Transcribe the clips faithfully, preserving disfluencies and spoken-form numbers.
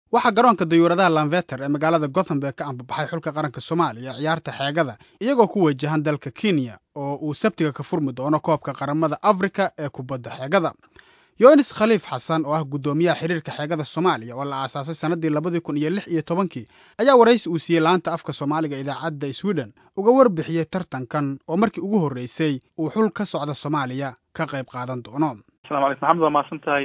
waxaa garoonka dayuuradaha Lanvetter ee magaalada Gothenburg ka ambabaxay xulka qaranka Soomaaliya ciyaarta xeegada iyagoo ku wajahan dalka Kenya oo uu Sabtiga ka furmi doono koobka qaramada Afrika ee kubadda xeegada. Yonis Khaliif Xasan oo ah gudoomiyaha xiriirka xeegada Soomaaliya oo la aasaasay sanadii labada kun iyo lix iyo tobankii ayaa waraysi uu siiyay laanta afka Soomaaliga idaacadda Sweden uga warbixiyay tartankan oo markii ugu horeysay uu xul ka socda Soomaaliya ka qayb qaadan doono. السلام عليكم محمد ما سنتهي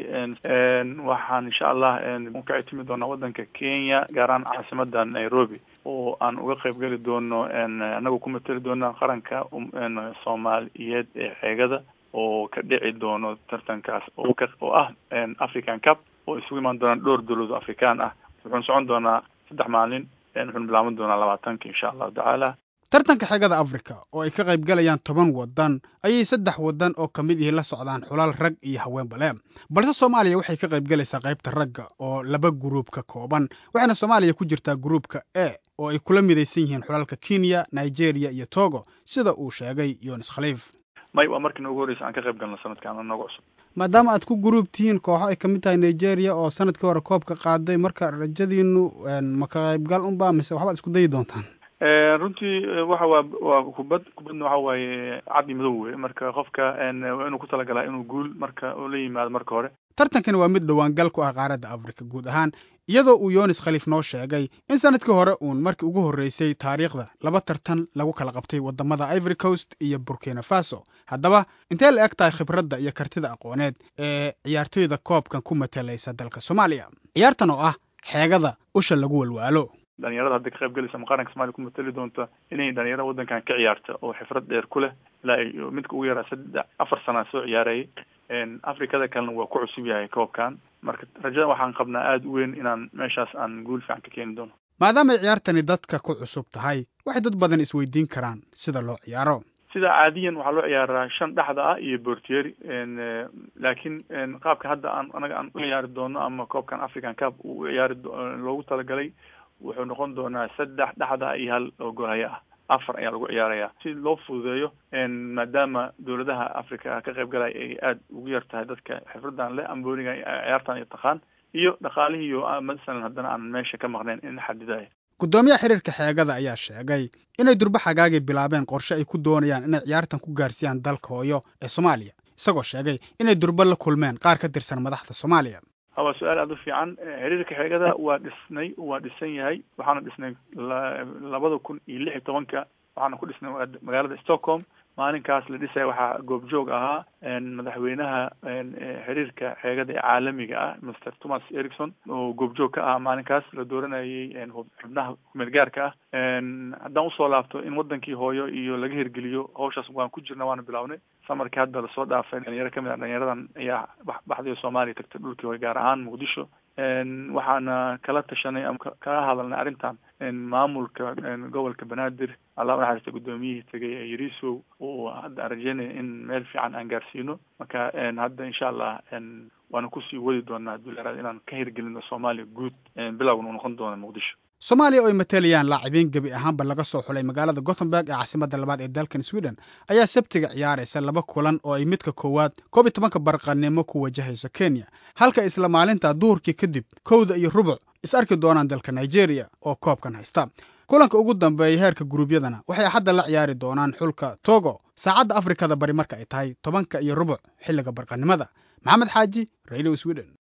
waxaan insha Allah ka timi doona wadanka Kenya gaaraan caasimadda Nairobi oo aan uga qayb gali doono anagu ku matali doona qaranka Soomaaliyeed ee xeegada oo ka dhici doono tartankaas oo ka oo ah African Cup oo isugu iman doona dhowr dawlad Afrikaan ah wuxuu socon doonaa saddex maalin wuxuu bilaaban doonaa labaatanka insha Allah ta'ala. tartanka xeegada Afrika oo ay ka qayb galayaan toban wadan ayay saddex wadan oo kamid ah la socdaan xulal rag iyo haween bale balse Soomaaliya waxay ka qayb galaysaa qaybta ragga oo laba group ka kooban waxaana Soomaaliya ku jirtaa groupka A oo ay kula midaysan yihiin xulalka Kenya, Nigeria iyo Togo sida uu sheegay Yonis Khaliif. may waa markii ugu horeysay aan ka qayb galno sanadkan anagu cusub maadaama aad ku group tihiin kooxo ay kamid tahay Nigeria oo sanadkii hore koobka qaaday marka rajadiinu ma ka qayb gal un baa mise waxba isku day doontaan runtii waxa waa kubad kubadna waxa waaye cadi madow weey marka qofka inuu ku talagalay inuu guul marka uu la yimaado marka hore. tartankan waa mid dhawaan gal ku ah qaaradda Afrika guud ahaan iyadoo uu Yonis Khaliif noo sheegay in sanadkii hore uun markii ugu horeysay taariikhda laba tartan lagu kala qabtay wadamada Ivory Coast iyo Burkina Faso. haddaba intee la eg tahay khibradda iyo kartida aqooneed ee ciyaartoyda koobkan ku matalaysa dalka Soomaaliya ciyaartan oo ah xeegada usha lagu walwaalo. dhalinyarada hadda ka qayb galaysa qaranka Soomaaliya ku matali doonta inay dhalinyarada wadankan ka ciyaarto oo xifrad dheer ku leh ilaa midka ugu yaraa saddex afar sano soo ciyaaray in Afrikada kalena waa ku cusub yahay koobkan marka rajada waxaan qabnaa aad u weyn inaan meeshaas aan guul fiican ka keeni doono. maadaama ciyaartani dadka ku cusub tahay waxay dad badan isweydiin karaan sida loo ciyaaro. sida caadiyan waxaa loo ciyaaraa shan dhaxda ah iyo Bortieri laakiin qaabka hadda aan anaga aan u ciyaari doono ama koobkan African Cup uu ciyaari loogu talagalay wuxuu noqon doonaa saddex dhaxda iyo hal oo goolaya ah afar ayaa lagu ciyaarayaa si loo fududeeyo maadaama dawladaha Afrika ka qayb galay ay aad ugu yar tahay dadka xifradan leh ambooniga ciyaartan iyo taqaan iyo dhaqaalihii iyo masalan haddana aan meesha ka maqnayn in xadidayo. gudoomiyaha xiriirka xeegada ayaa sheegay inay durba xagaagay bilaabeen qorshe ay ku doonayaan inay ciyaartan ku gaarsiiyaan dalka hooyo ee Soomaaliya isagoo sheegay inay durba la kulmeen qaar ka tirsan madaxda Soomaaliya. هو سؤال هذا في عن حريرك حاجة ودسني ودسني هاي وحنا دسني لبضو كن يلحق طبعاً وحنا كل دسني مقالة ستوكهولم مالين كاس لديسة وح جوب جوج أها إن مدحوينها إن حريرك حاجة عالمي جاء مستر توماس إريكسون وجوب جوج أها مالين كاس لدورنا ي إن هو ابنه مرجار كا إن داون صلابته إن ودن كي هو يو لجهر جليو هوش أسبوعان كجرنا وانا بلاونه سمر كهذا الصوت عفن يعني ركمل يعني يردن يا بحد الصومالي تكتبوا كي وجارعان مقدشوا إن وحنا كلات شني أم كهذا النعرنتان إن معمول كجوال كبنادر الله راح يستقدميه تجي يريسو وهذا رجعني إن ملفي عن أنجارسينو مكان هذا إن شاء الله إن وأنا كوسي ولد وأنا دولار إن كهير جلنا الصومالي جود بلا ونخندون مقدشوا. Soomaaliya oo ay matalayaan laacibiin gabi ahaanba laga soo xulay magaalada Gothenburg ee caasimadda labaad ee dalka Sweden ayaa Sabtiga ciyaaraysa laba kulan oo ay midka koowaad koob iyo tobanka barqanimo ku wajahayso Kenya halka isla maalinta duhurkii kadib kowda iyo rubuc is arki doonaan dalka Nigeria oo koobkan haysta. kulanka ugu dambeeyay heerka gruubyadana waxay hadda la ciyaari doonaan xulka Togo saacadda Afrikada bari marka ay tahay tobanka iyo rubuc xilliga barqanimada. Maxamed Xaaji, Radio Sweden.